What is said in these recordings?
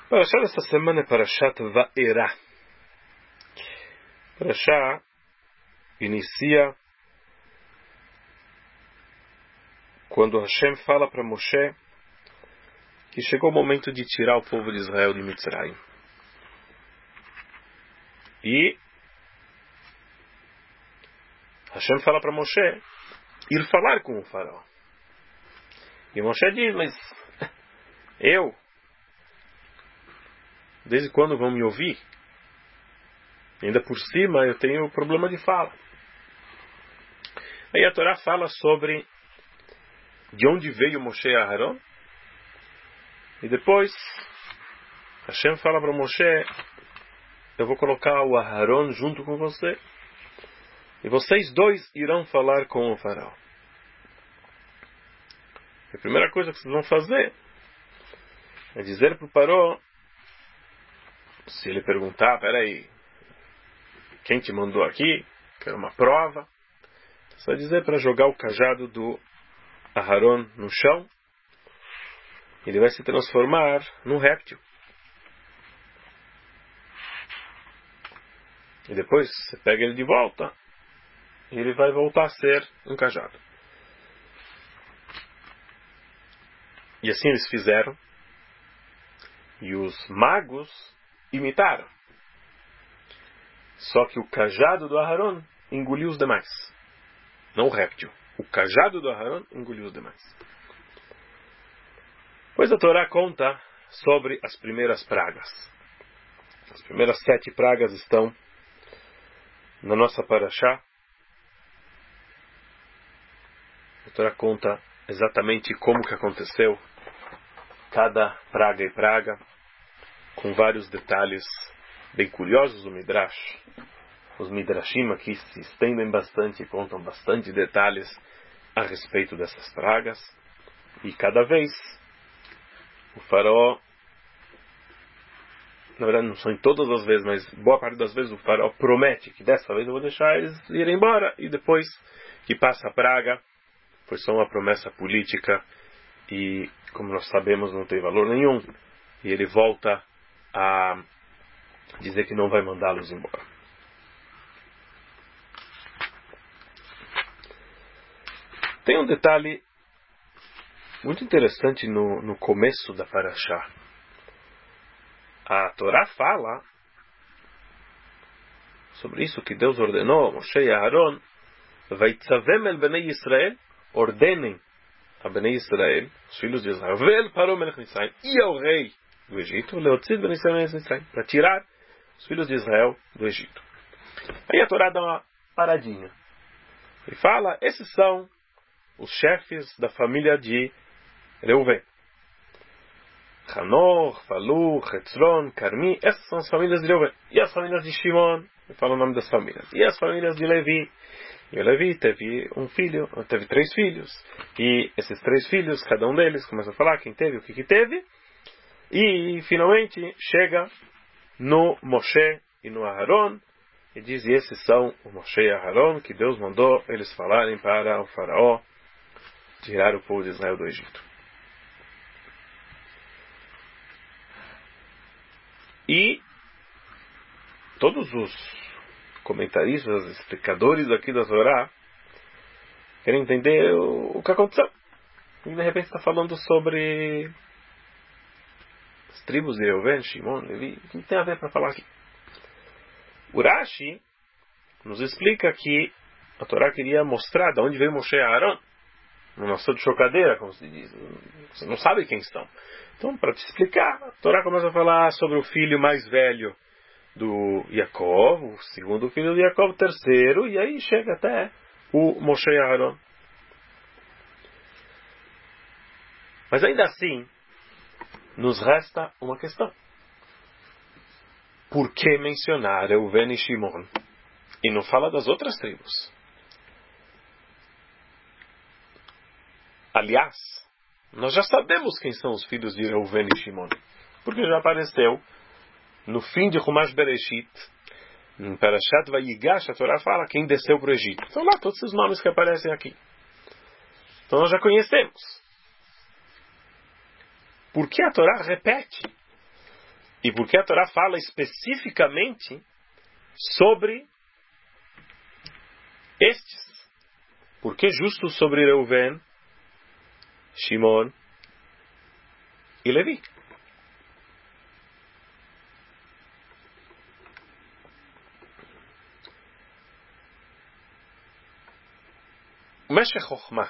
Parashá dessa semana é Parashat Va'era. Parashá inicia quando Hashem fala para Moshe que chegou o momento de tirar o povo de Israel de Mitzrayim. E Hashem fala para Moshe ir falar com o faraó. E Moshe diz, mas desde quando vão me ouvir? Ainda por cima eu tenho problema de fala. Aí a Torá fala sobre de onde veio Moshe e Aharon. E depois Hashem fala para Moshe, eu vou colocar o Aharon junto com você. E vocês dois irão falar com o faraó. A primeira coisa que vocês vão fazer é dizer para o faraó, se ele perguntar, peraí, quem te mandou aqui? Quero uma prova. Você vai dizer para jogar o cajado do Aharon no chão. Ele vai se transformar num réptil. E depois você pega ele de volta. E ele vai voltar a ser um cajado. E assim eles fizeram. E os magos imitaram. Só que o cajado do Aharon engoliu os demais. Não o réptil. O cajado do Aharon engoliu os demais. Pois a Torá conta sobre as primeiras pragas. As primeiras 7 pragas estão na nossa Parashá. A Torá conta exatamente como que aconteceu cada praga e praga, com vários detalhes bem curiosos do Midrash. Os Midrashim aqui se estendem bastante e contam bastante detalhes a respeito dessas pragas. E cada vez o faraó, na verdade não são em todas as vezes, mas boa parte das vezes o faraó promete que dessa vez eu vou deixar eles irem embora. E depois que passa a praga, foi só uma promessa política e, como nós sabemos, não tem valor nenhum. E ele volta a dizer que não vai mandá-los embora. Tem um detalhe muito interessante no começo da Parashá. A Torá fala sobre isso que Deus ordenou a Moshe e a Aharon. Vaitzavem el Bnei Israel, ordenem a Bnei Israel, os filhos de Israel, vel parou melech Mitzrayim, e ao rei do Egito, leotzid Bnei Israel melech Mitzrayim, para tirar os filhos de Israel do Egito. Aí a Torá dá uma paradinha e fala, esses são os chefes da família de Reuven. Hanor, Falu, Hetzron, Carmi, essas são as famílias de Reuven. E as famílias de Shimon, fala o nome das famílias. E as famílias de Levi. E o Levi teve teve 3 filhos. E esses 3 filhos, cada um deles começa a falar quem teve, o que teve. E finalmente chega no Moshe e no Aharon. E diz, e esses são o Moshe e Aharon que Deus mandou eles falarem para o faraó tirar o povo de Israel do Egito. E todos os comentaristas, explicadores aqui da Torá querem entender o que aconteceu. E de repente está falando sobre as tribos de Reuven, Shimon, Levi. O que tem a ver para falar aqui? Urashi nos explica que a Torá queria mostrar de onde veio Moshe e Aharon. Não nasceu de chocadeira, como se diz. Você não sabe quem são. Então, para te explicar, a Torá começa a falar sobre o filho mais velho do Yaakov, o segundo filho de Yaakov, o terceiro, e aí chega até o Moshe e Aharon. Mas ainda assim, nos resta uma questão. Por que mencionar Reuven e Shimon e não fala das outras tribos? Aliás, nós já sabemos quem são os filhos de Reuven e Shimon, porque já apareceu no fim de Chumash Bereshit, em Parashat Vayigash, a Torá fala quem desceu para o Egito. Então lá, todos esses nomes que aparecem aqui. Então nós já conhecemos. Por que a Torá repete E por que a Torá fala especificamente sobre estes? Por que justo sobre Reuven, Shimon e Levi? O Meshech Chochmah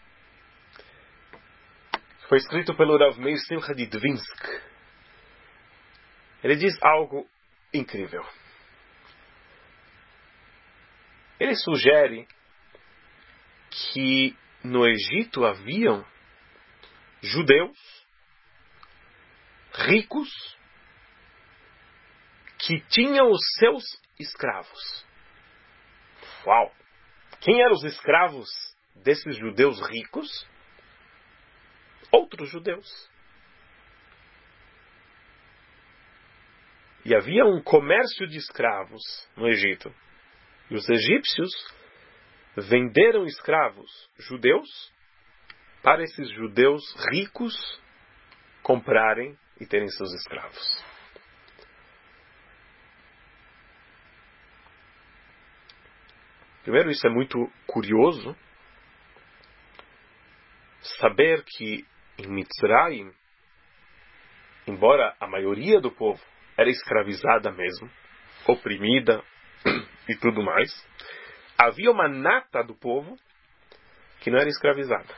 foi escrito pelo Rav Meir Simcha de Dvinsk. Ele diz algo incrível. Ele sugere que no Egito haviam judeus ricos que tinham os seus escravos. Uau! Quem eram os escravos desses judeus ricos? Outros judeus. E havia um comércio de escravos no Egito. E os egípcios venderam escravos judeus para esses judeus ricos comprarem e terem seus escravos. Primeiro, isso é muito curioso, saber que em Mitzrayim, embora a maioria do povo era escravizada mesmo, oprimida e tudo mais, havia uma nata do povo que não era escravizada.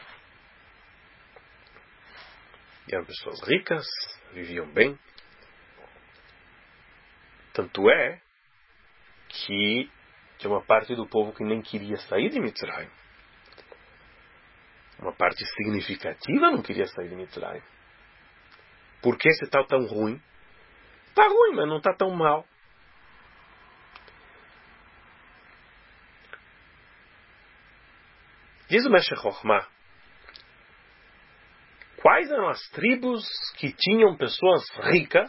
E eram pessoas ricas, viviam bem. Tanto é que tinha uma parte do povo que nem queria sair de Mitzrayim. Uma parte significativa não queria sair de Mitzrayim. Por que esse tal tão ruim? Está ruim, mas não está tão mal. Diz o Meshech Chochmah, quais eram as tribos que tinham pessoas ricas?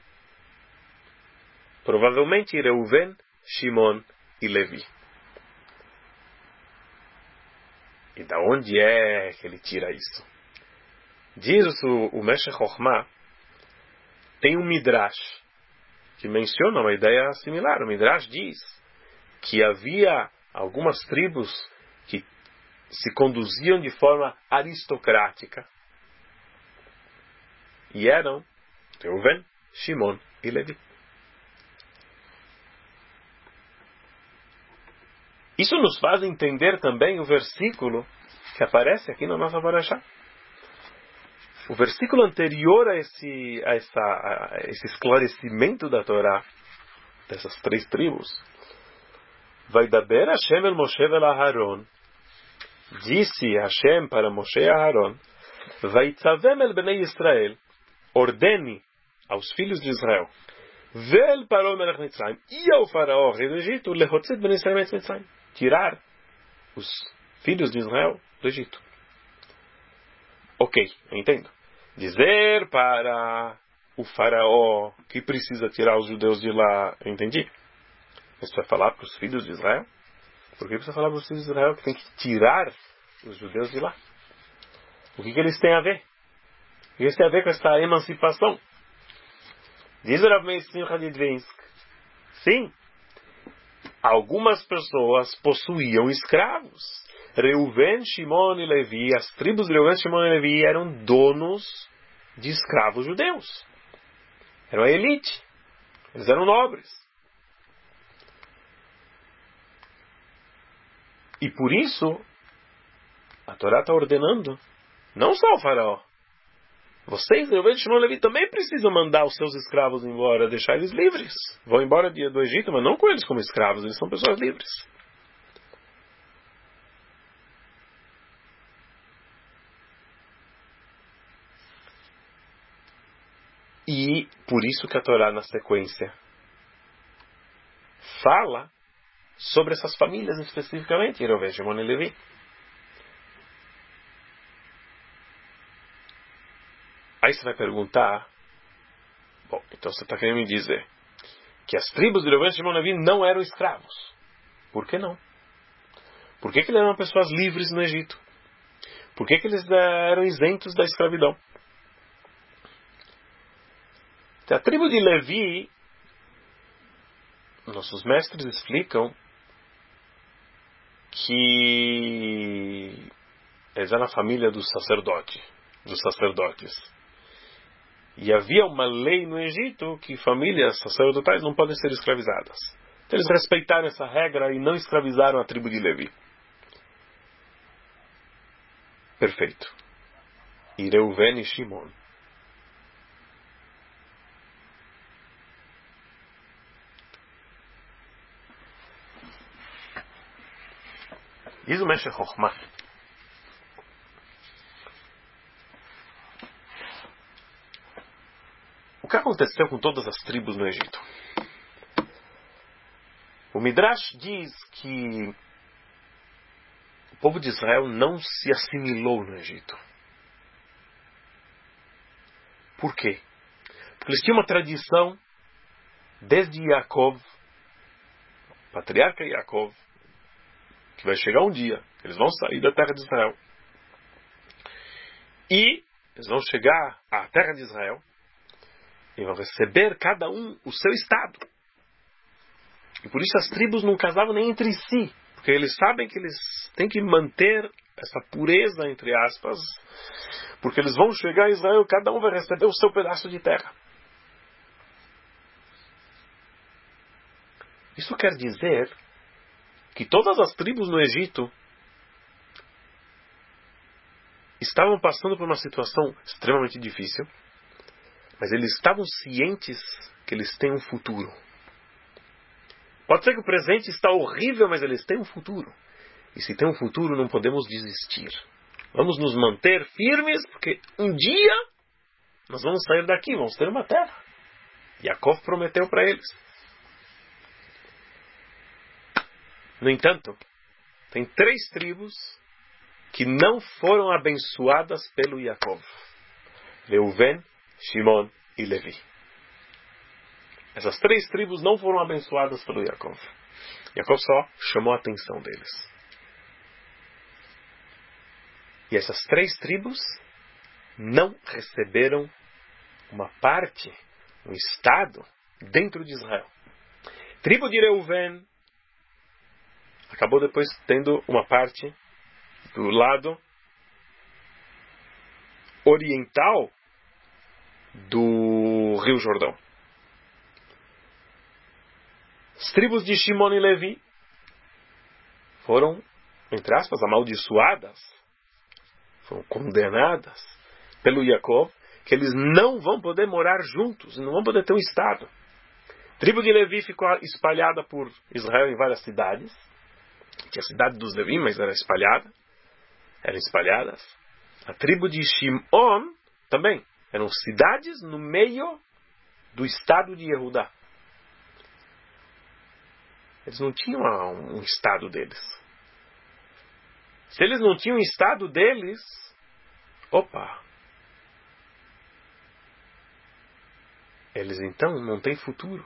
Provavelmente Reuven, Shimon e Levi. E da onde é que ele tira isso? Diz o Meshech Chochmah, tem um Midrash que menciona uma ideia similar. O Midrash diz que havia algumas tribos que se conduziam de forma aristocrática e eram Reuven, Shimon e Levi. Isso nos faz entender também o versículo que aparece aqui na nossa Parashá. O versículo anterior a esse esclarecimento da Torá, dessas três tribos, Vaidaber Hashem el Moshe vel Aharon, disse Hashem para Moshe e Aharon, Vaitzavem el Bnei Israel, ordene aos filhos de Israel, Vel Paró melech Mitzrayim, e ao faraó, rei do Egito, lehotzit Bnei Israel Mitzrayim, tirar os filhos de Israel do Egito. Ok, eu entendo. Dizer para o faraó que precisa tirar os judeus de lá, eu entendi. Mas vai falar para os filhos de Israel? Por que precisa falar para os filhos de Israel que tem que tirar os judeus de lá? O que eles têm a ver? O que eles têm a ver com essa emancipação? Diz o Rav Meir Simcha de Dvinsk. Sim, algumas pessoas possuíam escravos. Reuven, Shimon e Levi, as tribos de Reuven, Shimon e Levi eram donos de escravos judeus. Eram a elite. Eles eram nobres. E por isso, a Torá está ordenando, não só o faraó. Vocês, Reuven, Shimon e Levi, também precisam mandar os seus escravos embora, deixar eles livres. Vão embora do Egito, mas não com eles como escravos, eles são pessoas livres. E por isso que a Torá, na sequência, fala sobre essas famílias especificamente, Reuven, Shimon e Levi. Aí você vai perguntar, bom, então você está querendo me dizer que as tribos de Reuven, Shimon e Levi não eram escravos. Por que não? Por que eles eram pessoas livres no Egito? Por que eles eram isentos da escravidão? A tribo de Levi, nossos mestres explicam que eles eram a família dos sacerdotes. E havia uma lei no Egito que famílias sacerdotais não podem ser escravizadas. Então eles respeitaram essa regra e não escravizaram a tribo de Levi. Perfeito. E Reuven e Shimon. Diz o Meshech Chochmah. O que aconteceu com todas as tribos no Egito? O Midrash diz que o povo de Israel não se assimilou no Egito. Por quê? Porque eles tinham uma tradição desde Yaakov, patriarca Yaakov, que vai chegar um dia, eles vão sair da terra de Israel. E eles vão chegar à terra de Israel e vão receber cada um o seu estado. E por isso as tribos não casavam nem entre si, porque eles sabem que eles têm que manter essa pureza, entre aspas, porque eles vão chegar a Israel, cada um vai receber o seu pedaço de terra. Isso quer dizer que todas as tribos no Egito estavam passando por uma situação extremamente difícil, mas eles estavam cientes que eles têm um futuro. Pode ser que o presente está horrível, mas eles têm um futuro. E se tem um futuro, não podemos desistir. Vamos nos manter firmes, porque um dia nós vamos sair daqui, vamos ter uma terra. Yaakov prometeu para eles. No entanto, tem 3 tribos que não foram abençoadas pelo Yaakov: Reuven, Shimon e Levi. Essas 3 tribos não foram abençoadas pelo Yaakov. Yaakov só chamou a atenção deles. E essas 3 tribos não receberam uma parte, um estado dentro de Israel. Tribo de Reuven acabou depois tendo uma parte do lado oriental do Rio Jordão. As tribos de Shimon e Levi foram, entre aspas, amaldiçoadas, foram condenadas pelo Yaakov, que eles não vão poder morar juntos, não vão poder ter um estado. A tribo de Levi ficou espalhada por Israel em várias cidades. Tinha a cidade dos Levi, mas eram espalhadas. A tribo de Shimon também eram cidades no meio do estado de Yehudá. Eles não tinham um estado deles. Se eles não tinham um estado deles, eles então não têm futuro.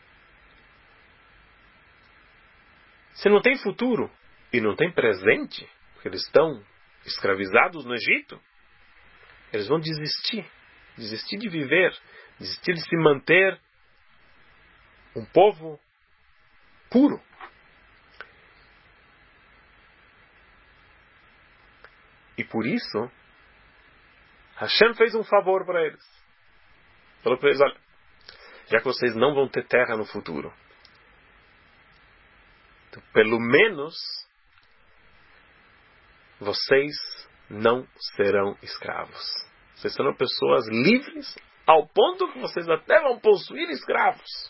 Se não tem futuro e não tem presente, porque eles estão escravizados no Egito, eles vão desistir de viver, desistir de se manter um povo puro. E por isso, Hashem fez um favor para eles. Falou para eles: olha, já que vocês não vão ter terra no futuro, então, pelo menos vocês não serão escravos. Vocês serão pessoas livres, ao ponto que vocês até vão possuir escravos.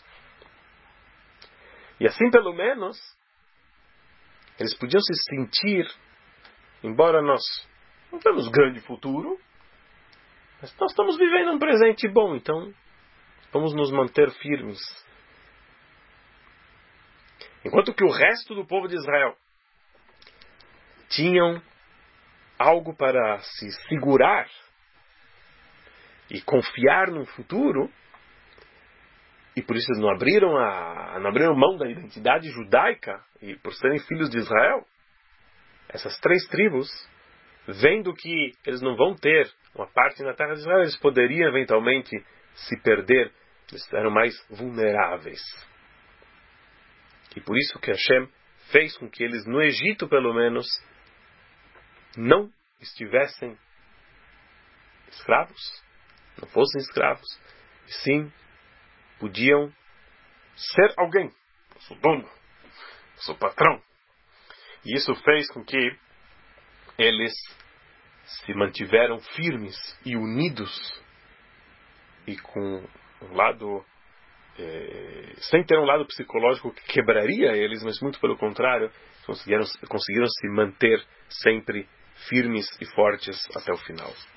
E assim, pelo menos, eles podiam se sentir, embora nós não temos grande futuro, mas nós estamos vivendo um presente bom, então vamos nos manter firmes. Enquanto que o resto do povo de Israel tinham algo para se segurar e confiar no futuro, e por isso eles não abriram mão da identidade judaica, e por serem filhos de Israel, essas 3 tribos, vendo que eles não vão ter uma parte na terra de Israel, eles poderiam eventualmente se perder Eles eram mais vulneráveis. E por isso que Hashem fez com que eles, no Egito pelo menos, não estivessem escravos, não fossem escravos, e sim podiam ser alguém. Eu sou dono, eu sou patrão. E isso fez com que eles se mantiveram firmes e unidos, e com um lado, sem ter um lado psicológico que quebraria eles, mas muito pelo contrário, conseguiram se manter sempre firmes e fortes até o final.